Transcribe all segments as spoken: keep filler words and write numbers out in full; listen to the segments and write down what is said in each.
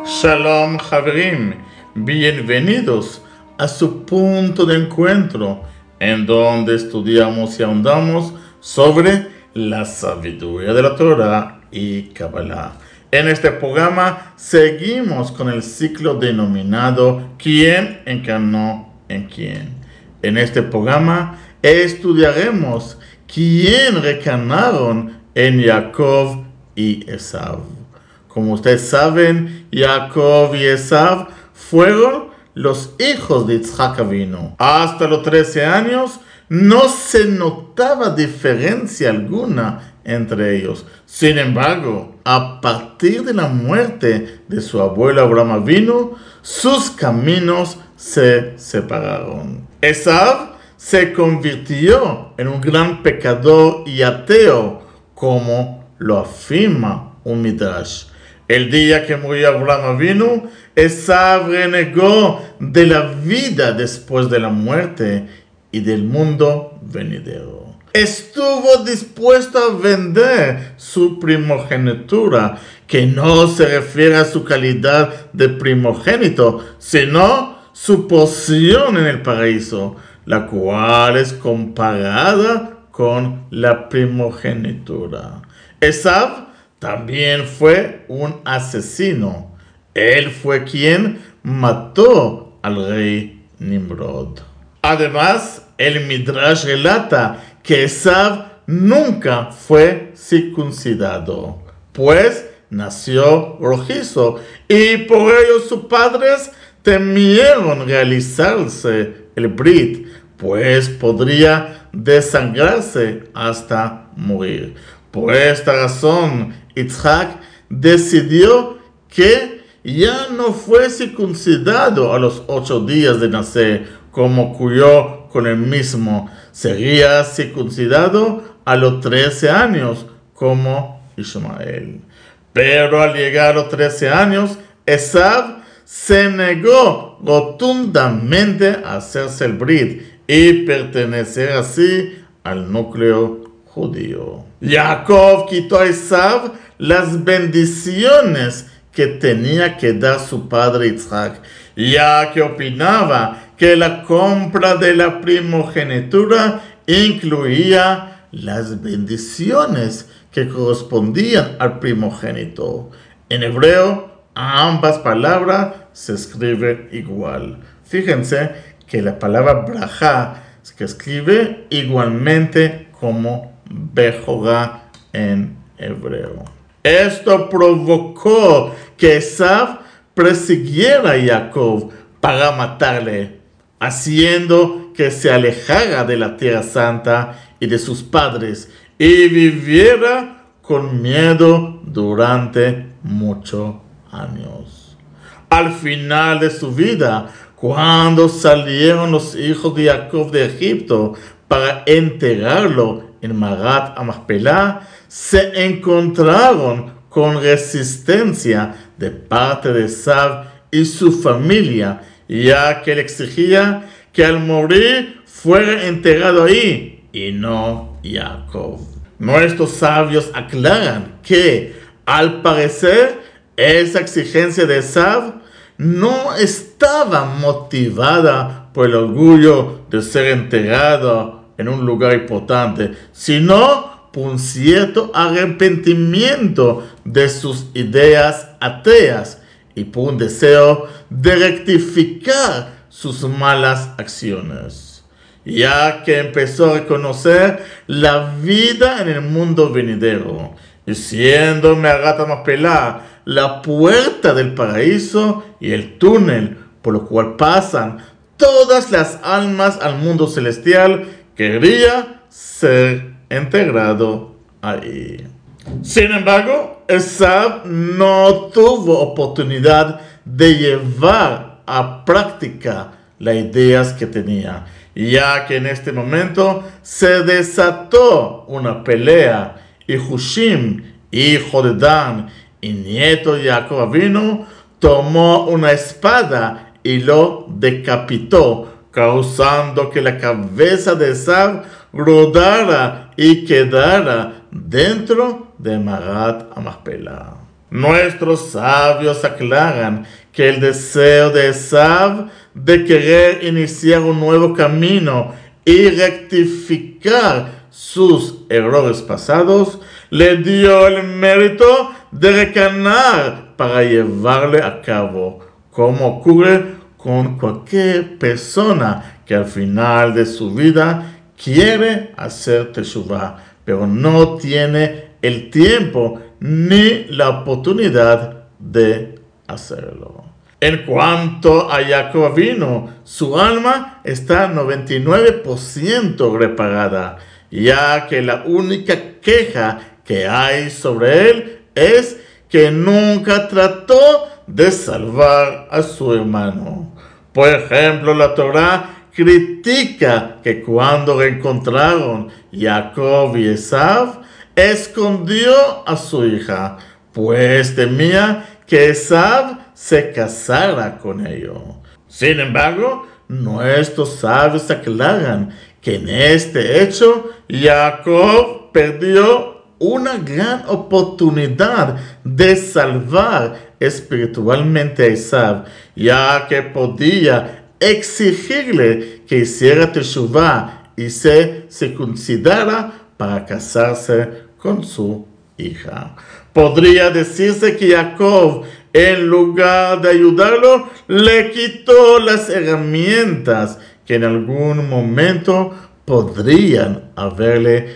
Shalom Haverim, bienvenidos a su punto de encuentro, en donde estudiamos y ahondamos sobre la sabiduría de la Torah y Kabbalah. En este programa seguimos con el ciclo denominado ¿Quién encarnó en quién? En este programa estudiaremos quién reencarnaron en Jacob y Esav. Como ustedes saben, Jacob y Esav fueron los hijos de Yitzhak Avinu. Hasta los trece años no se notaba diferencia alguna entre ellos. Sin embargo, a partir de la muerte de su abuelo Abraham Avinu, sus caminos se separaron. Esav se convirtió en un gran pecador y ateo, como lo afirma un Midrash. El día que murió Abraham Avinu, Esav renegó de la vida después de la muerte y del mundo venidero. Estuvo dispuesto a vender su primogenitura, que no se refiere a su calidad de primogénito, sino su porción en el paraíso, la cual es comparada con la primogenitura. Esav también fue un asesino. Él fue quien mató al rey Nimrod. Además, el Midrash relata que Esav nunca fue circuncidado, pues nació rojizo, y por ello sus padres temieron realizarse el brit, pues podría desangrarse hasta morir. Por esta razón, Yitzhak decidió que ya no fue circuncidado a los ocho días de nacer, como ocurrió con el mismo. Sería circuncidado a los trece años, como Ismael. Pero al llegar a los trece años, Esav se negó rotundamente a hacerse el brit y pertenecer así al núcleo judío. Jacob quitó a Esav las bendiciones que tenía que dar su padre Yitzhak, ya que opinaba que la compra de la primogenitura incluía las bendiciones que correspondían al primogénito. En hebreo, ambas palabras se escriben igual. Fíjense que la palabra brajá se escribe igualmente como Bejorá en hebreo. Esto provocó que Esav persiguiera a Jacob para matarle, haciendo que se alejara de la tierra santa y de sus padres y viviera con miedo durante muchos años. Al final de su vida, cuando salieron los hijos de Jacob de Egipto para enterrarlo en Marat Amachpelah, se encontraron con resistencia de parte de Esav y su familia, ya que él exigía que al morir fuera enterrado ahí y no Jacob. Nuestros sabios aclaran que, al parecer, esa exigencia de Esav no estaba motivada por el orgullo de ser enterrado en un lugar importante, sino por un cierto arrepentimiento de sus ideas ateas y por un deseo de rectificar sus malas acciones, ya que empezó a reconocer la vida en el mundo venidero, y siendo Me'arat Amachpelah la puerta del paraíso y el túnel por lo cual pasan todas las almas al mundo celestial, quería ser integrado ahí. Sin embargo, Esav no tuvo oportunidad de llevar a práctica las ideas que tenía, ya que en este momento se desató una pelea y Hushim, hijo de Dan y nieto de Jacob Avinu, tomó una espada y lo decapitó, causando que la cabeza de Esav rodara y quedara dentro de Marat Amachpelah. nuestros sabios aclaran que el deseo de Esav de querer iniciar un nuevo camino y rectificar sus errores pasados le dio el mérito de recanar para llevarle a cabo, como ocurre con cualquier persona que al final de su vida quiere hacer teshuvah, pero no tiene el tiempo ni la oportunidad de hacerlo. En cuanto a Jacob Avinu, su alma está noventa y nueve por ciento reparada, ya que la única queja que hay sobre él es que nunca trató de salvar a su hermano. Por ejemplo, la Torá critica que cuando reencontraron Jacob y Esav, escondió a su hija, pues temía que Esav se casara con ellos. Sin embargo, nuestros sabios aclaran que en este hecho Jacob perdió una gran oportunidad de salvar espiritualmente a Esav, ya que podía exigirle que hiciera teshuvah y se circuncidara para casarse con su hija. Podría decirse que Jacob, en lugar de ayudarlo, le quitó las herramientas que en algún momento podrían haberle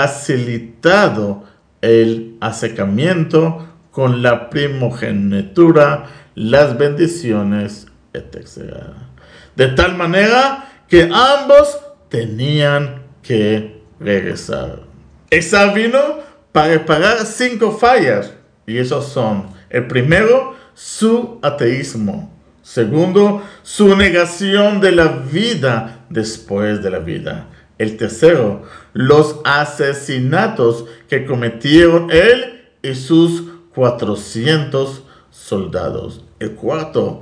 facilitado el acercamiento con la primogenitura, las bendiciones, etcétera. De tal manera que ambos tenían que regresar. Esav vino para reparar cinco fallas, y esos son: el primero, su ateísmo; segundo, su negación de la vida después de la vida; el tercero, los asesinatos que cometieron él y sus cuatrocientos soldados; el cuarto,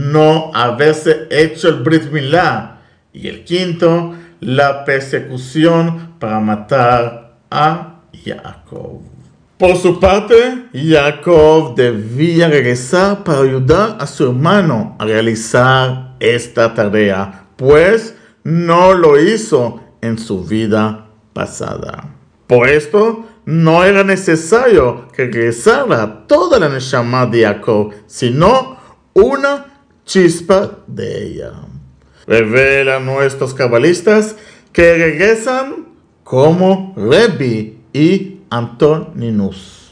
no haberse hecho el Brit Milá; y el quinto, la persecución para matar a Jacob. Por su parte, Jacob debía regresar para ayudar a su hermano a realizar esta tarea, pues no lo hizo en su vida pasada. Por esto, no era necesario que regresara toda la neshama de Jacob, sino una chispa de ella. Revelan nuestros cabalistas que regresan como Rebi y Antoninus.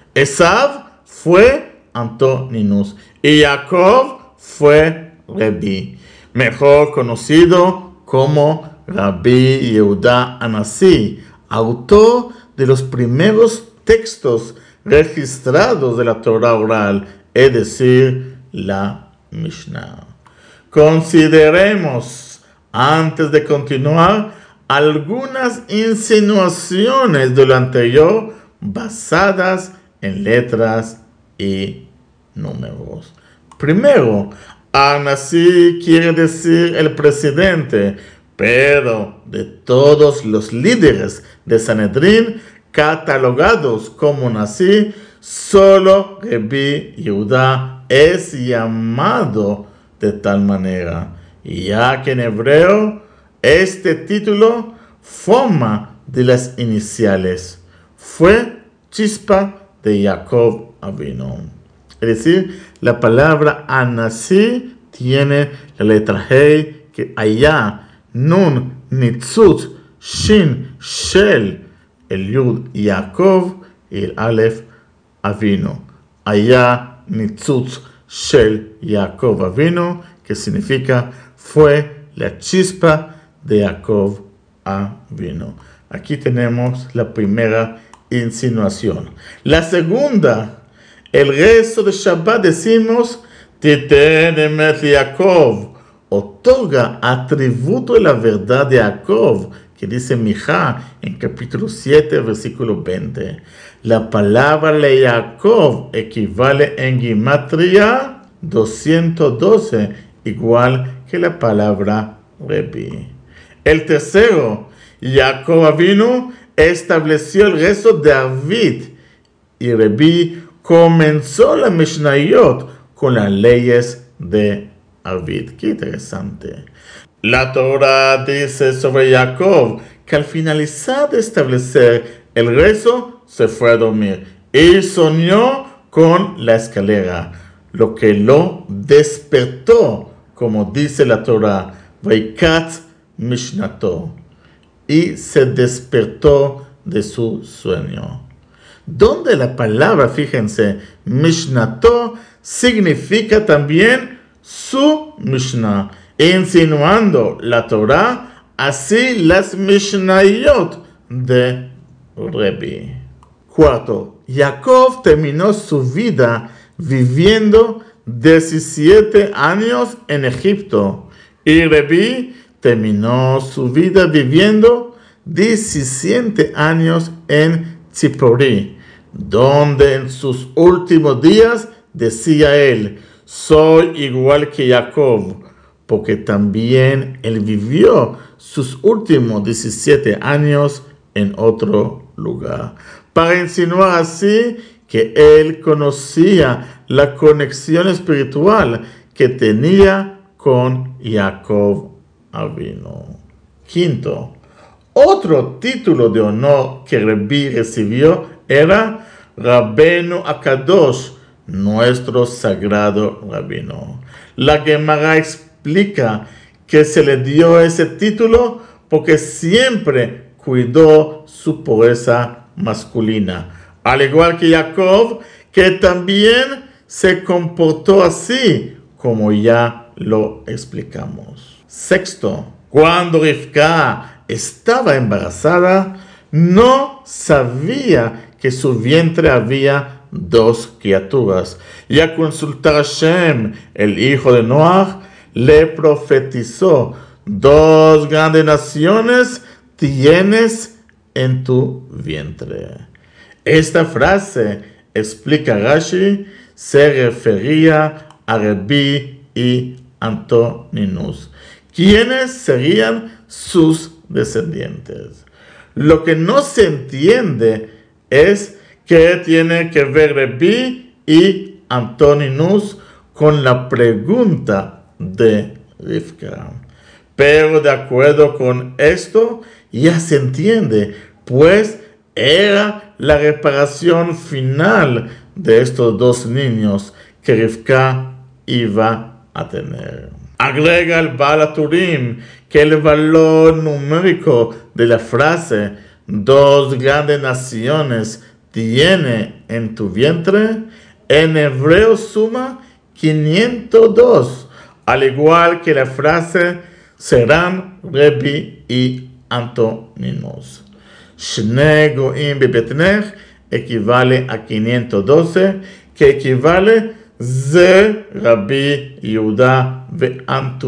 Esav fue Antoninus y Jacob fue Rebi, mejor conocido como Rabbi Yehuda Anasi, autor de los primeros textos registrados de la Torah oral, es decir, la Mishnah. Consideremos, antes de continuar, algunas insinuaciones de lo anterior basadas en letras y números. Primero, Anasi quiere decir el presidente, pero de todos los líderes de Sanedrín catalogados como Nasi, solo Rabbi Yehuda es llamado de tal manera, ya que en hebreo este título forma de las iniciales. Fue chispa de Jacob Avinu. Es decir, la palabra Anasi tiene la letra Hey, que allá, Nun, Nitzut, Shin, Shel, el Yud, Jacob, y el Aleph, Avinu. Allá, Nitzut, Shel, Jacob Avinu, que significa fue la chispa de Jacob Avinu. Aquí tenemos la primera insinuación. La segunda, el resto de Shabbat decimos, Titen emet Jacob, otorga atributo de la verdad de Jacob, que dice Mijá en capítulo siete, versículo veinte. La palabra de Jacob equivale en Gimatria doscientos doce, igual que la palabra Rebi. El tercero, Jacob Avinu estableció el rezo de David y Rebi comenzó la Mishnayot con las leyes de Arvid. Qué interesante. La Torah dice sobre Jacob que al finalizar de establecer el rezo, se fue a dormir y soñó con la escalera, lo que lo despertó, como dice la Torah, Vaikat Mishnato, y se despertó de su sueño. Donde la palabra, fíjense, Mishnato significa también su Mishnah, insinuando la Torah, así las Mishnayot de Rebbi. Cuarto, Jacob terminó su vida viviendo diecisiete años en Egipto y Rebbi terminó su vida viviendo diecisiete años en Tzipori, donde en sus últimos días decía él, soy igual que Jacob, porque también él vivió sus últimos diecisiete años en otro lugar, para insinuar así que él conocía la conexión espiritual que tenía con Jacob Avinu. Quinto, otro título de honor que Rebbi recibió era Rabbeinu Akadosh, nuestro sagrado rabino. La Gemara explica que se le dio ese título porque siempre cuidó su pureza masculina, al igual que Jacob, que también se comportó así, como ya lo explicamos. Sexto, cuando Rivka estaba embarazada, no sabía que su vientre había dos criaturas, y a consultar a Hashem, el hijo de Noah, le profetizó, dos grandes naciones tienes en tu vientre. Esta frase, explica Rashi, se refería a Rebbi y Antoninus, quienes serían sus descendientes. Lo que no se entiende es qué tiene que ver Rebbi y Antoninus con la pregunta de Rivka. Pero de acuerdo con esto, ya se entiende, pues era la reparación final de estos dos niños que Rivka iba a tener. Agrega el Baal HaTurim que el valor numérico de la frase dos grandes naciones tiene en tu vientre, en hebreo suma quinientos dos, al igual que la frase serán Rebbi y Antoninus. Shnei goim bebetnech equivale a quinientos doce, que equivale Ze Rabbi Yehuda ve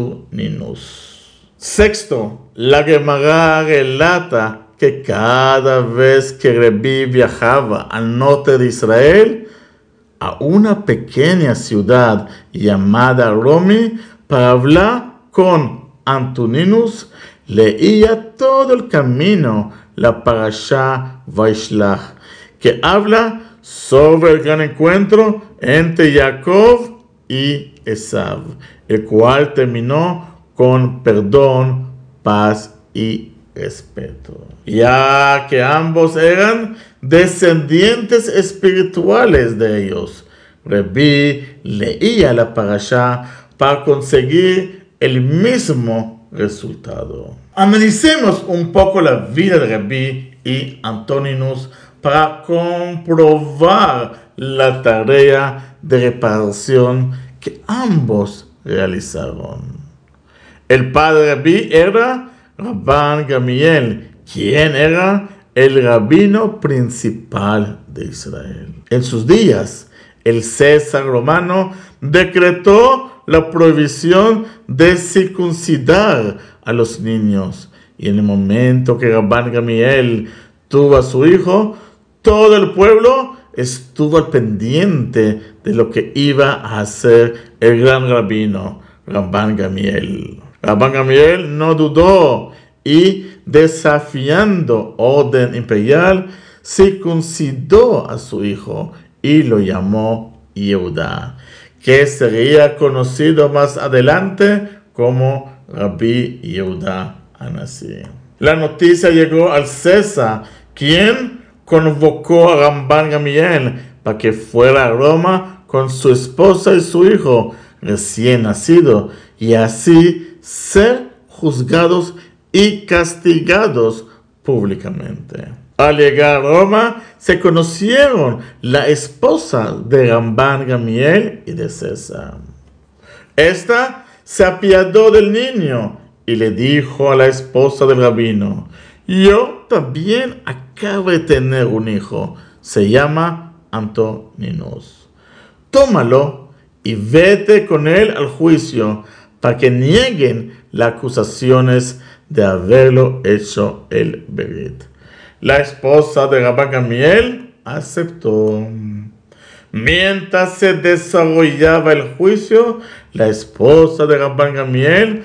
Antoninus. Sexto, la Gemara relata que cada vez que Rebbi viajaba al norte de Israel, a una pequeña ciudad llamada Romi, para hablar con Antoninus, leía todo el camino la Parashá Vaishlach, que habla sobre el gran encuentro entre Jacob y Esav, el cual terminó con perdón, paz y respeto, ya que ambos eran descendientes espirituales de ellos. Rebbi leía la Parashá para conseguir el mismo resultado. Analicemos un poco la vida de Rebbi y Antoninus para comprobar la tarea de reparación que ambos realizaron. El padre de Rebbi era Rabban Gamiel, quien era el rabino principal de Israel. En sus días, el César romano decretó la prohibición de circuncidar a los niños, y en el momento que Rabban Gamiel tuvo a su hijo, todo el pueblo estuvo al pendiente de lo que iba a hacer el gran rabino Rabban Gamiel. Rabban Gamiel no dudó y, desafiando orden imperial, circuncidó a su hijo y lo llamó Yehuda, que sería conocido más adelante como Rabbi Yehuda Anasi. La noticia llegó al César, quien convocó a Ramban Gamliel para que fuera a Roma con su esposa y su hijo recién nacido, y así ser juzgados y castigados públicamente. Al llegar a Roma, se conocieron la esposa de Ramban Gamliel y de César. Esta se apiadó del niño y le dijo a la esposa del rabino: yo también acabo de tener un hijo, se llama Antoninus. Tómalo y vete con él al juicio para que nieguen las acusaciones de haberlo hecho el Berit. La esposa de Ramban Gamliel aceptó. Mientras se desarrollaba el juicio, la esposa de Ramban Gamliel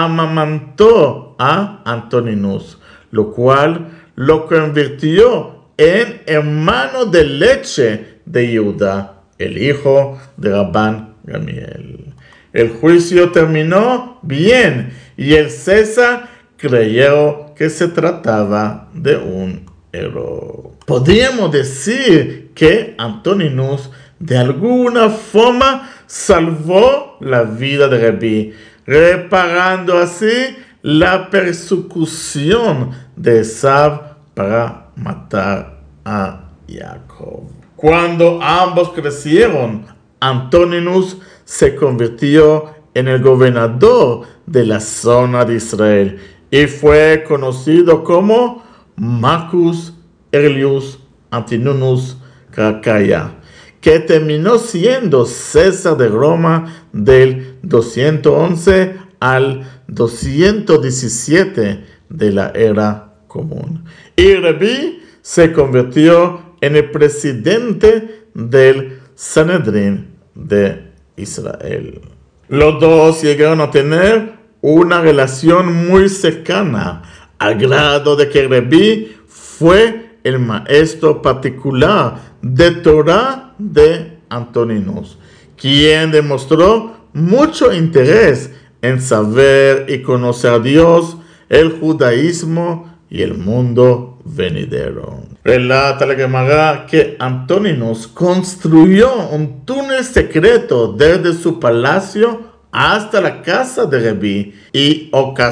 amamantó a Antoninus, lo cual lo convirtió en hermano de leche de Yehuda, el hijo de Ramban Gamliel. El juicio terminó bien y el César creyó que se trataba de un error. Podríamos decir que Antoninus de alguna forma salvó la vida de Rabbi, reparando así la persecución de Esav para matar a Jacob. Cuando ambos crecieron, Antoninus se convirtió en el gobernador de la zona de Israel y fue conocido como Marcus Aurelius Antoninus Caracalla, que terminó siendo César de Roma del doscientos once al doscientos diecisiete de la era común. Y Rabbi se convirtió en el presidente del Sanedrín de Israel. Los dos llegaron a tener una relación muy cercana, al grado de que Rabbi fue el maestro particular de Torah de Antoninus, quien demostró mucho interés en saber y conocer a Dios, el judaísmo y el mundo venidero. Relata la Gemara que Antoninus construyó un túnel secreto desde su palacio hasta la casa de Rabbi y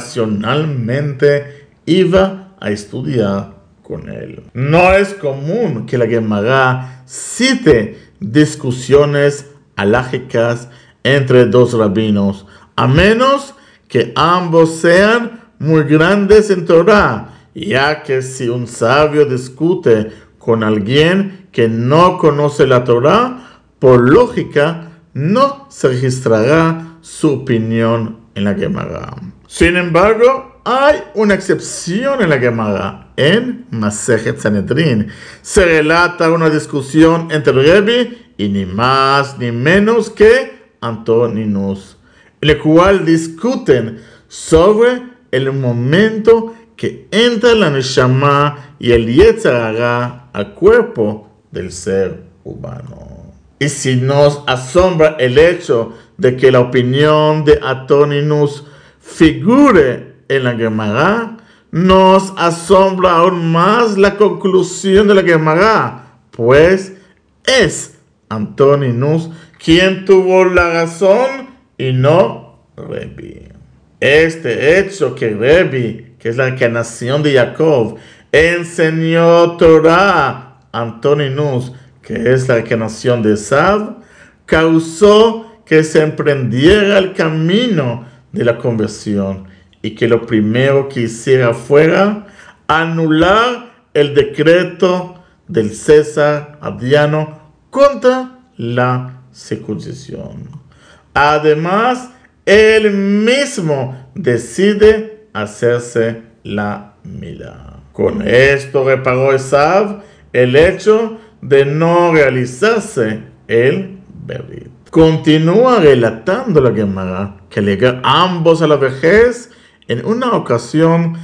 ocasionalmente iba a estudiar con él. No es común que la Gemara cite discusiones halajicas entre dos rabinos, a menos que ambos sean muy grandes en Torah, ya que si un sabio discute con alguien que no conoce la Torah, por lógica no se registrará su opinión en la Gemara. Sin embargo, hay una excepción en la Gemara. En Masejet Sanedrín se relata una discusión entre Rabbi y ni más ni menos que Antoninus, en el cual discuten sobre el momento que entra la Neshama y el Yetzer Hara al cuerpo del ser humano. Y si nos asombra el hecho de que la opinión de Antoninus figure en la Gemara, nos asombra aún más la conclusión de la Gemara, pues es Antoninus quien tuvo la razón y no Rabbi. Este hecho que Rabbi, que es la encarnación de Jacob, enseñó Torah a Antoninus, que es la encarnación de Esav, causó que se emprendiera el camino de la conversión y que lo primero que hiciera fuera anular el decreto del César Adriano contra la circuncisión. Además, él mismo decide hacerse la mila. Con esto reparó Esav el hecho de no realizarse el berit. Continúa relatando la Gemara que al llegar ambos a la vejez, en una ocasión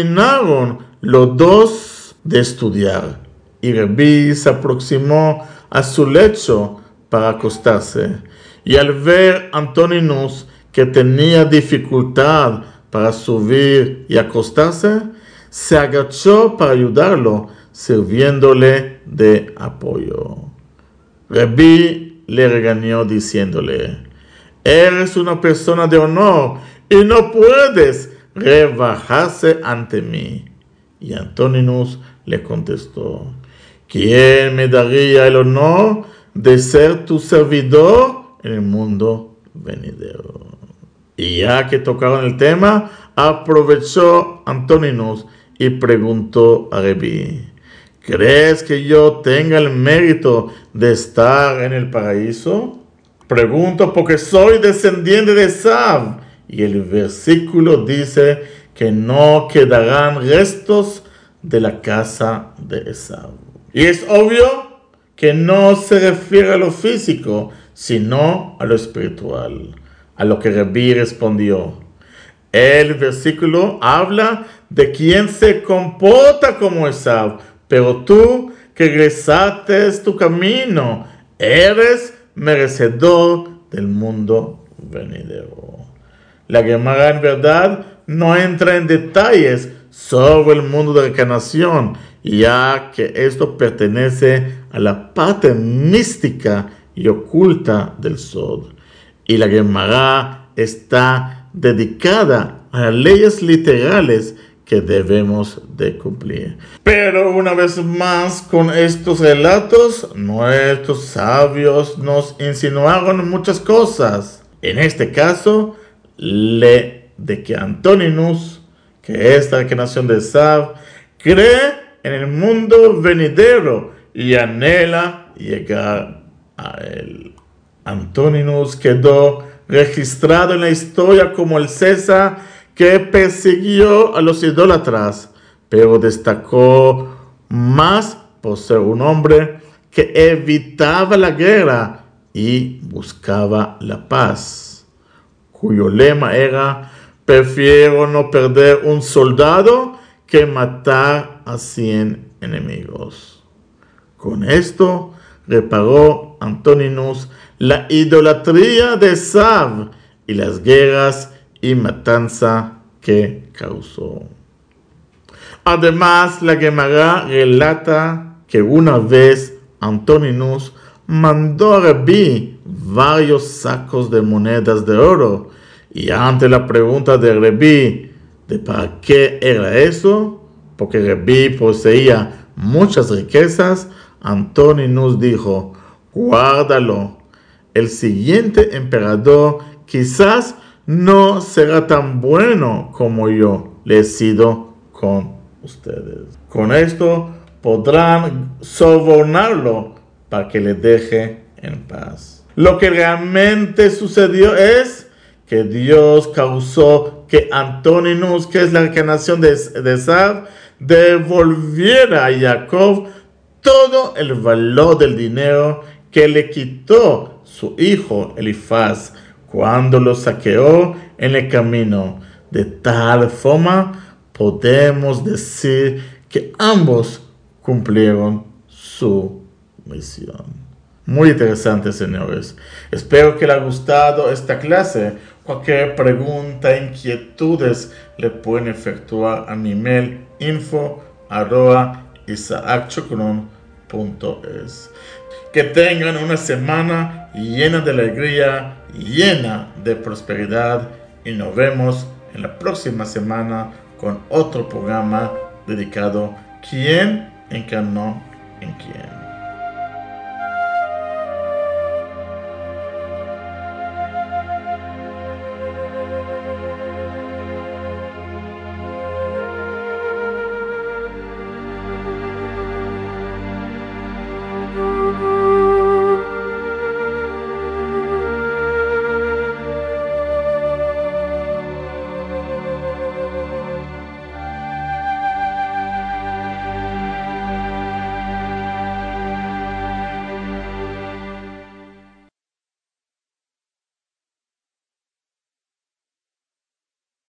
terminaron los dos de estudiar y Rabbi se aproximó a su lecho para acostarse. Y al ver Antoninus que tenía dificultad para subir y acostarse, se agachó para ayudarlo, sirviéndole de apoyo. Rabí le regañó diciéndole: eres una persona de honor y no puedes rebajarse ante mí. Y Antoninus le contestó: ¿quién me daría el honor de ser tu servidor en el mundo venidero? Y ya que tocaron el tema, aprovechó Antoninus y preguntó a Rabí: ¿crees que yo tenga el mérito de estar en el paraíso? Pregunto porque soy descendiente de Esav. Y el versículo dice que no quedarán restos de la casa de Esav. Y es obvio que no se refiere a lo físico, sino a lo espiritual. A lo que Rabí respondió: el versículo habla de quien se comporta como Esav, pero tú que regresaste tu camino, eres merecedor del mundo venidero. La Gemara en verdad no entra en detalles sobre el mundo de reencarnación, ya que esto pertenece a la parte mística y oculta del Sod. Y la Gemara está dedicada a las leyes literales que debemos de cumplir. Pero una vez más, con estos relatos, nuestros sabios nos insinuaron muchas cosas. En este caso, le de que Antoninus, que es la reencarnación de Esav, cree en el mundo venidero y anhela llegar a él. Antoninus quedó registrado en la historia como el César que persiguió a los idólatras, pero destacó más por ser un hombre que evitaba la guerra y buscaba la paz, cuyo lema era: prefiero no perder un soldado que matar a cien enemigos. Con esto reparó Antoninus la idolatría de Esav y las guerras y matanza que causó. Además, la Gemara relata que una vez Antoninus mandó a Rabí varios sacos de monedas de oro, y ante la pregunta de Rabí de para qué era eso, porque Rabí poseía muchas riquezas, Antoninus dijo: guárdalo, el siguiente emperador quizás no será tan bueno como yo le he sido con ustedes. Con esto podrán sobornarlo para que le deje en paz. Lo que realmente sucedió es que Dios causó que Antoninus, que es la reencarnación de, de Esav, devolviera a Jacob todo el valor del dinero que le quitó su hijo Elifaz cuando lo saqueó en el camino. De tal forma podemos decir que ambos cumplieron su misión. Muy interesante, señores. Espero que les haya gustado esta clase. Cualquier pregunta, inquietudes, le pueden efectuar a mi mail info arroba isaacchocron punto es. Que tengan una semana llena de alegría, llena de prosperidad, y nos vemos en la próxima semana con otro programa dedicado ¿Quién encarnó en quién?